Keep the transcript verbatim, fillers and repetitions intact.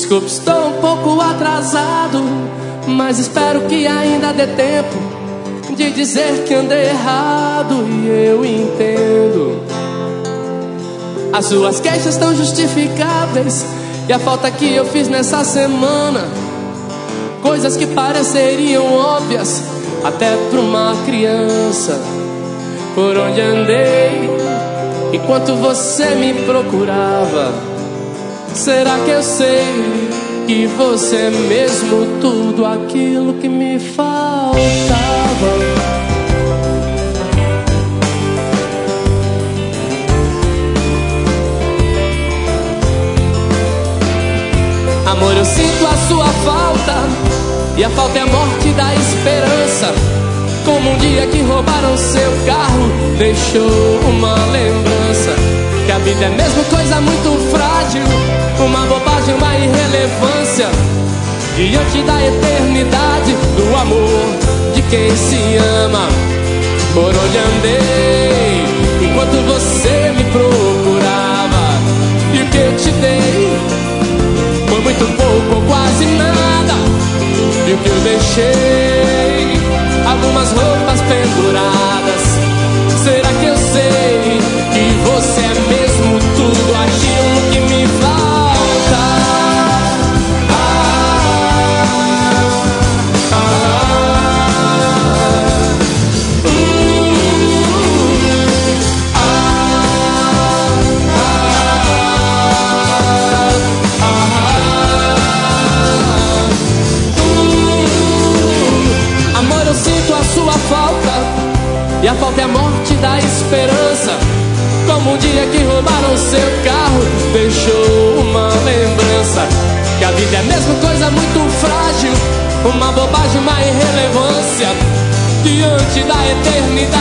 Desculpe, estou um pouco atrasado, mas espero que ainda dê tempo de dizer que andei errado e eu entendo. As suas queixas estão justificáveis e a falta que eu fiz nessa semana, coisas que pareceriam óbvias até para uma criança. Por onde andei enquanto você me procurava? Será que eu sei que você é mesmo tudo aquilo que me faltava? Amor, eu sinto a sua falta, e a falta é a morte da esperança. Como um dia que roubaram seu carro, deixou uma lembrança. Que a vida é mesmo coisa muito frágil, uma bobagem, uma irrelevância diante da eternidade do amor de quem se ama. Por onde andei enquanto você me procurava, e o que eu te dei foi muito pouco ou quase nada. E o que eu deixei, algumas roupas penduradas. Será que eu sei que você é mesmo tudo aquilo que me falta? Ah, ah, uh, ah, ah, ah, uh, amor, eu sinto a sua falta, e a falta é a morte da esperança. Como um dia que roubaram seu carro, deixou uma lembrança. Que a vida é mesmo coisa muito frágil, uma bobagem, uma irrelevância diante da eternidade